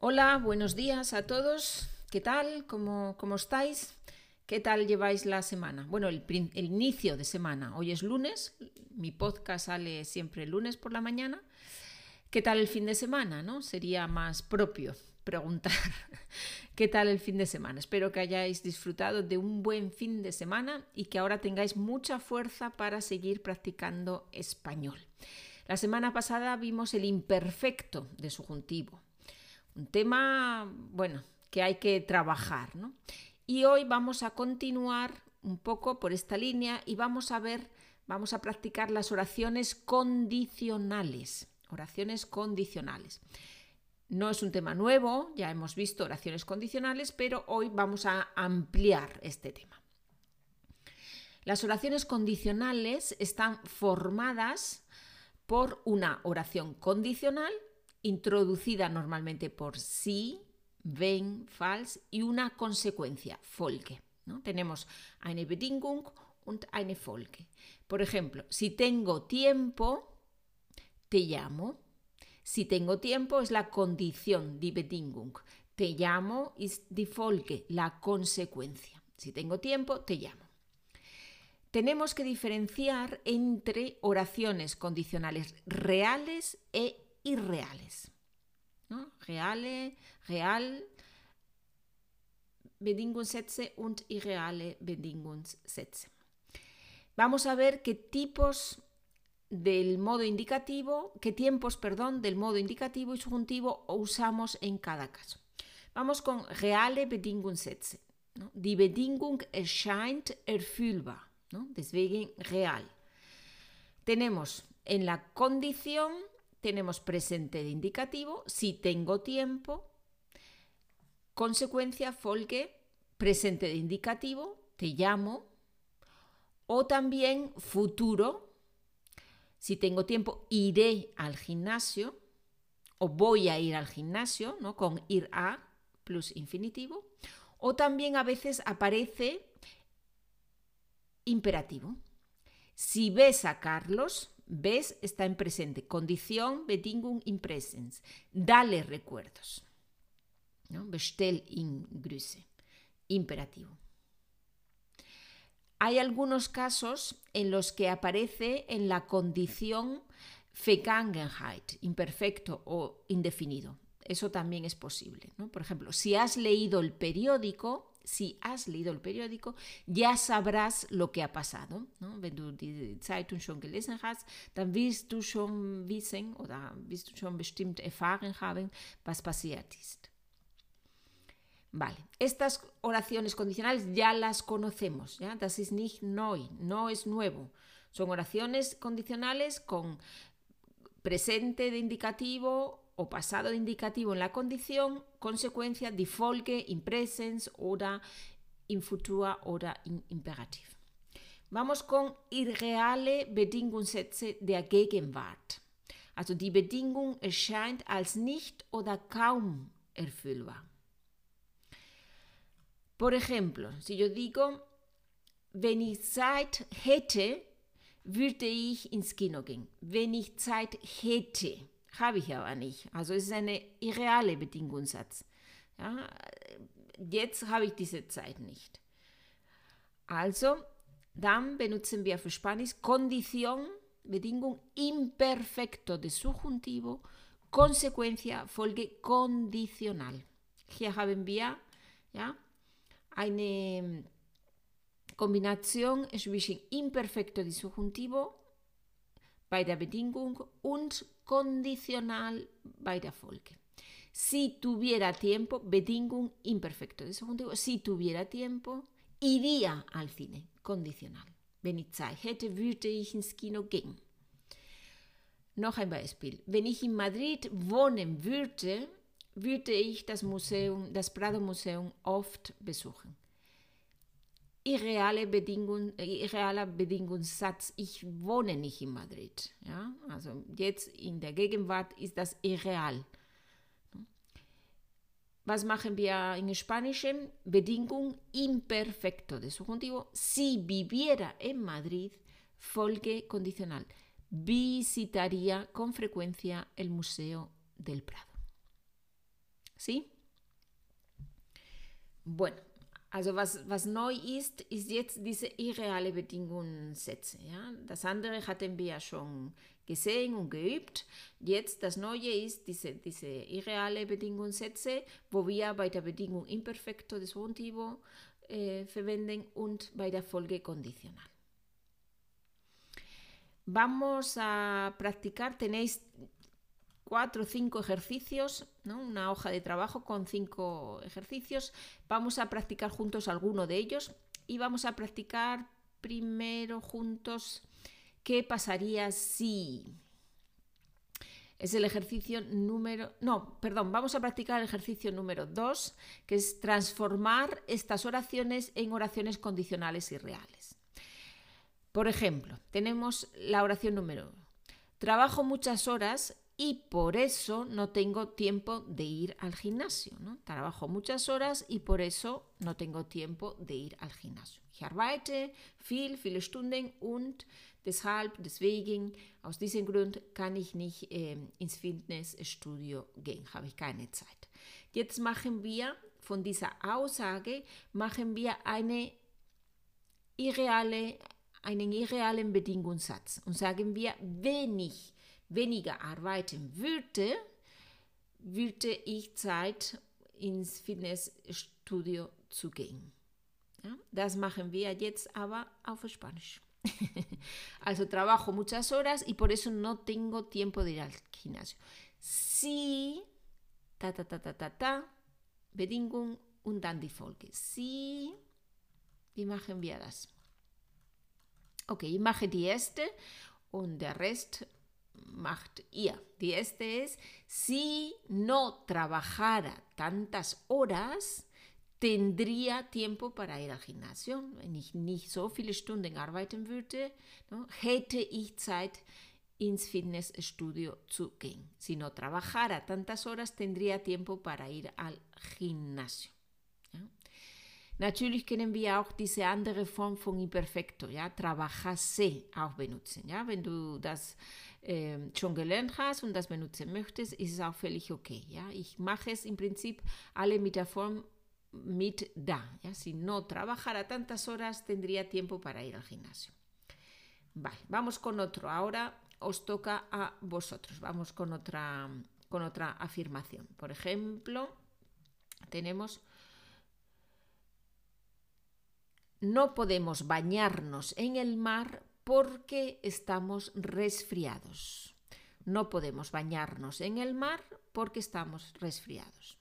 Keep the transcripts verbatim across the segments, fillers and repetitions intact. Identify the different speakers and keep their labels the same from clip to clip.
Speaker 1: Hola, buenos días a todos. ¿Qué tal? ¿Cómo, cómo estáis? ¿Qué tal lleváis la semana? Bueno, el, el inicio de semana. Hoy es lunes, mi podcast sale siempre el lunes por la mañana. ¿Qué tal el fin de semana? ¿No? Sería más propio preguntar qué tal el fin de semana. Espero que hayáis disfrutado de un buen fin de semana y que ahora tengáis mucha fuerza para seguir practicando español. La semana pasada vimos el imperfecto de subjuntivo. Un tema, bueno, que hay que trabajar, ¿no? Y hoy vamos a continuar un poco por esta línea y vamos a ver, vamos a practicar las oraciones condicionales. Oraciones condicionales. No es un tema nuevo, ya hemos visto oraciones condicionales, pero hoy vamos a ampliar este tema. Las oraciones condicionales están formadas por una oración condicional introducida normalmente por si, wenn, falls y una consecuencia, Folge, ¿no? Tenemos eine Bedingung und eine Folge. Por ejemplo, si tengo tiempo, te llamo. Si tengo tiempo es la condición, die Bedingung. Te llamo ist die Folge, la consecuencia. Si tengo tiempo, te llamo. Tenemos que diferenciar entre oraciones condicionales reales e irreales, ¿no? Reale, real Bedingungssätze und irreale Bedingungssätze. Vamos a ver qué tipos del modo indicativo, qué tiempos, perdón, del modo indicativo y subjuntivo usamos en cada caso. Vamos con reale Bedingungssätze, ¿no? Die Bedingung erscheint erfüllbar, ¿no? Deswegen real. Tenemos en la condición tenemos presente de indicativo, si tengo tiempo, consecuencia, Folge, presente de indicativo, te llamo, o también futuro, si tengo tiempo, iré al gimnasio, o voy a ir al gimnasio, ¿no? Con ir a plus infinitivo, o también a veces aparece imperativo. Si ves a Carlos, ves está en presente. Condición, Bedingung in Präsens. Dale recuerdos, ¿no? Bestell ihm Grüße. Imperativo. Hay algunos casos en los que aparece en la condición Vergangenheit, imperfecto o indefinido. Eso también es posible, ¿no? Por ejemplo, si has leído el periódico, si has leído el periódico, ya sabrás lo que ha pasado, ¿no? Wenn du die Zeitung schon gelesen hast, dann wirst du schon wissen oder wirst du schon bestimmt erfahren haben, was passiert ist. Vale, estas oraciones condicionales ya las conocemos, ¿ya? Das ist nicht neu, no es nuevo. Son oraciones condicionales con presente de indicativo o pasado de indicativo en la condición, consecuencia, die Folge, in Präsens oder in Futur oder in Imperativ. Vamos con irreale Bedingungssätze der Gegenwart. Also die Bedingung erscheint als nicht oder kaum erfüllbar. Por ejemplo, si yo digo, wenn ich Zeit hätte, würde ich ins Kino gehen. Wenn ich Zeit hätte, habe ich aber nicht. Also es ist eine irreale Bedingungssatz. Ja, jetzt habe ich diese Zeit nicht. Also, dann benutzen wir für Spanisch Condición, Bedingung imperfecto de subjuntivo, Consecuencia, Folge condicional. Hier haben wir, ja, eine Kombination zwischen imperfecto de subjuntivo bei der Bedingung und condicional bei der Folge. Si tuviera tiempo, Bedingung imperfecto de subjuntivo, si tuviera tiempo, iría al cine, condicional. Wenn ich Zeit hätte, würde ich ins Kino gehen. Noch ein Beispiel. Wenn ich in Madrid wohnen würde, würde ich das Museum, das Prado Museum oft besuchen. Irreale Bedingung, irrealer Bedingungssatz, ich wohne nicht in Madrid. Ja? Also jetzt in der Gegenwart ist das irreal. Was machen wir en Spanischen? Bedingung imperfecto de subjuntivo. Si viviera en Madrid, Folge condicional. Visitaría con frecuencia el Museo del Prado. ¿Sí? Bueno, also was, was neu ist, ist jetzt diese irreale Bedingungssätze. Ja? Das andere hatten wir ja schon gesehen und geübt. Jetzt das Neue ist diese, diese irreale Bedingungssätze, wo wir bei der Bedingung Imperfecto des Subjuntivo äh, verwenden und bei der Folge condicional. Vamos a practicar, tenéis cuatro o cinco ejercicios, ¿no? Una hoja de trabajo con cinco ejercicios. Vamos a practicar juntos alguno de ellos y vamos a practicar primero juntos qué pasaría si. Es el ejercicio número... No, perdón, vamos a practicar el ejercicio número dos, que es transformar estas oraciones en oraciones condicionales y reales. Por ejemplo, tenemos la oración número uno. Trabajo muchas horas y por eso no tengo tiempo de ir al gimnasio, ¿no? Trabajo muchas horas y por eso no tengo tiempo de ir al gimnasio. Ich arbeite viel, viele Stunden und deshalb, deswegen, aus diesem Grund kann ich nicht äh, ins Fitnessstudio gehen, habe ich keine Zeit. Jetzt machen wir von dieser Aussage machen wir eine irreale, einen irrealen Bedingungssatz und sagen wir, wenn ich weniger arbeiten würde, würde ich Zeit ins Fitnessstudio zu gehen. Ja, das machen wir jetzt aber auf Spanisch. Also trabajo muchas horas y por eso no tengo tiempo de ir al gimnasio. Si, ta ta ta ta ta ta, Bedingung und dann die Folge. Si, wie machen wir das? Okay, ich mache die erste und der Rest macht ihr. Die erste es, si no trabajara tantas horas, tendría tiempo para ir al gimnasio. Wenn ich nicht so viele Stunden arbeiten würde, no, hätte ich Zeit, ins Fitnessstudio zu gehen. Si no trabajara tantas horas, tendría tiempo para ir al gimnasio. Ja? Natürlich können wir auch diese andere Form von Imperfecto, ja, trabajase, auch benutzen. Ja? Wenn du das äh, schon gelernt hast und das benutzen möchtest, ist es auch völlig okay. Ja? Ich mache es im Prinzip alle mit der Form mit da. ¿Ya? Si no trabajara tantas horas, tendría tiempo para ir al gimnasio. Vale, vamos con otro. Ahora os toca a vosotros. Vamos con otra, con otra afirmación. Por ejemplo, tenemos: no podemos bañarnos en el mar porque estamos resfriados. No podemos bañarnos en el mar porque estamos resfriados.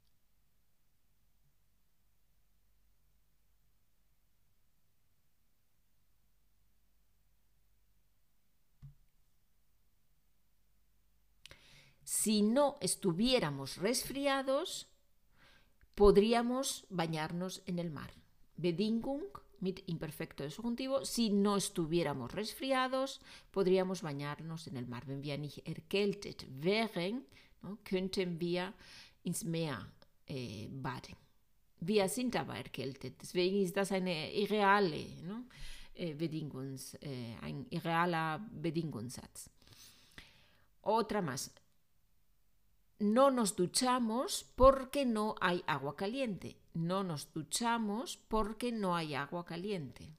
Speaker 1: Si no estuviéramos resfriados, podríamos bañarnos en el mar. Bedingung mit Imperfecto de Subjuntivo. Si no estuviéramos resfriados, podríamos bañarnos en el mar. Wenn wir nicht erkältet wären, no, könnten wir ins Meer äh, baden. Wir sind aber erkältet. Deswegen ist das eine irreale, no, äh, Bedingungs, äh, ein irrealer Bedingungssatz. Otra más. No nos duchamos porque no hay agua caliente. No nos duchamos porque no hay agua caliente.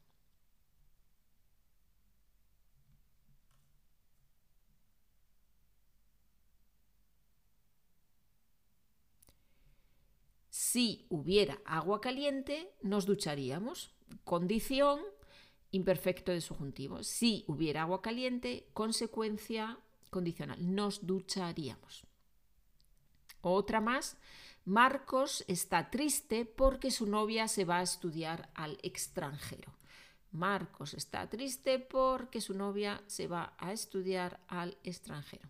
Speaker 1: Si hubiera agua caliente, nos ducharíamos. Condición, imperfecto de subjuntivo. Si hubiera agua caliente, consecuencia condicional. Nos ducharíamos. Otra más. Marcos está triste porque su novia se va a estudiar al extranjero. Marcos está triste porque su novia se va a estudiar al extranjero.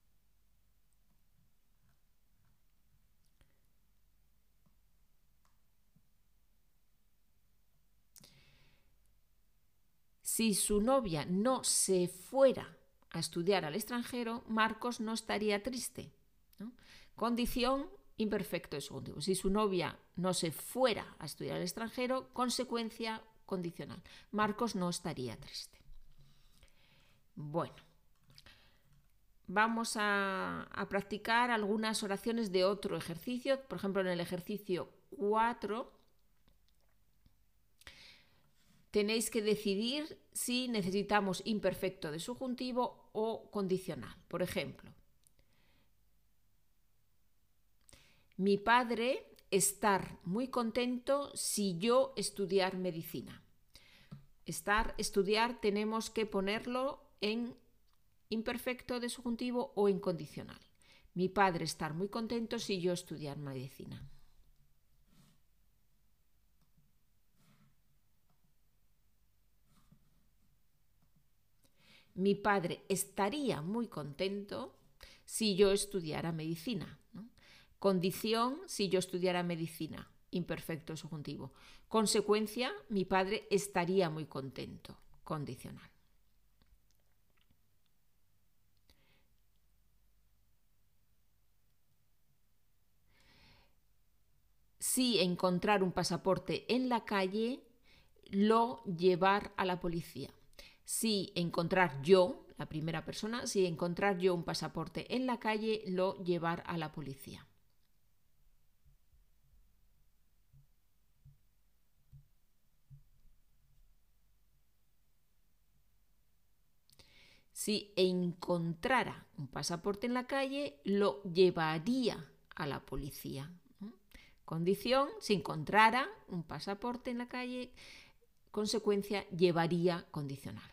Speaker 1: Si su novia no se fuera a estudiar al extranjero, Marcos no estaría triste, ¿no? Condición, imperfecto de subjuntivo. Si su novia no se fuera a estudiar al extranjero, consecuencia condicional. Marcos no estaría triste. Bueno, vamos a, a practicar algunas oraciones de otro ejercicio. Por ejemplo, en el ejercicio cuatro tenéis que decidir si necesitamos imperfecto de subjuntivo o condicional. Por ejemplo, mi padre estar muy contento si yo estudiar medicina. Estar, estudiar, tenemos que ponerlo en imperfecto de subjuntivo o en condicional. Mi padre estar muy contento si yo estudiar medicina. Mi padre estaría muy contento si yo estudiara medicina, ¿no? Condición, si yo estudiara medicina, imperfecto subjuntivo. Consecuencia, mi padre estaría muy contento, condicional. Si encontrar un pasaporte en la calle, lo llevar a la policía. Si encontrar yo, la primera persona, si encontrar yo un pasaporte en la calle, lo llevar a la policía. Si encontrara un pasaporte en la calle, lo llevaría a la policía. Condición, si encontrara un pasaporte en la calle, consecuencia, llevaría condicional.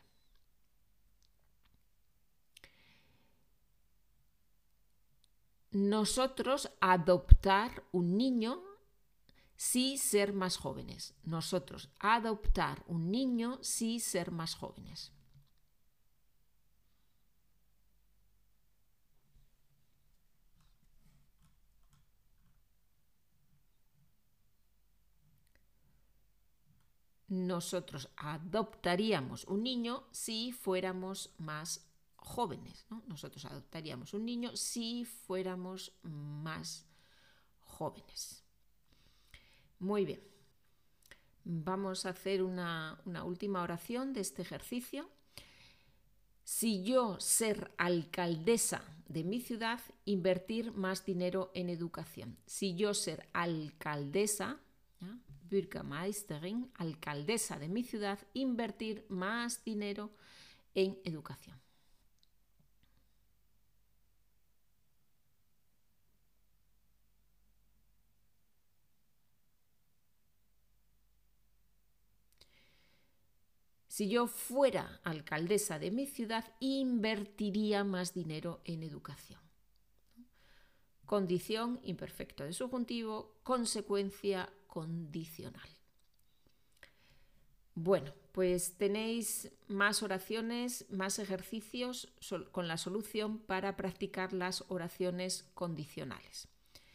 Speaker 1: Nosotros adoptar un niño sí ser más jóvenes. Nosotros adoptar un niño sí ser más jóvenes. Nosotros adoptaríamos un niño si fuéramos más jóvenes, ¿no? Nosotros adoptaríamos un niño si fuéramos más jóvenes. Muy bien. Vamos a hacer una, una última oración de este ejercicio. Si yo ser alcaldesa de mi ciudad, invertir más dinero en educación. Si yo ser alcaldesa, ¿ya? Bürgermeisterin, alcaldesa de mi ciudad, invertir más dinero en educación. Si yo fuera alcaldesa de mi ciudad, invertiría más dinero en educación. Condición, imperfecto de subjuntivo, consecuencia, condicional. Bueno, pues tenéis más oraciones, más ejercicios con la solución para practicar las oraciones condicionales.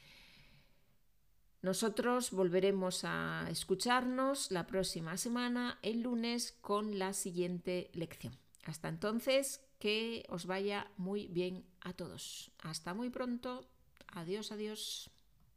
Speaker 1: Nosotros volveremos a escucharnos la próxima semana, el lunes, con la siguiente lección. Hasta entonces, que os vaya muy bien a todos. Hasta muy pronto. Adiós, adiós.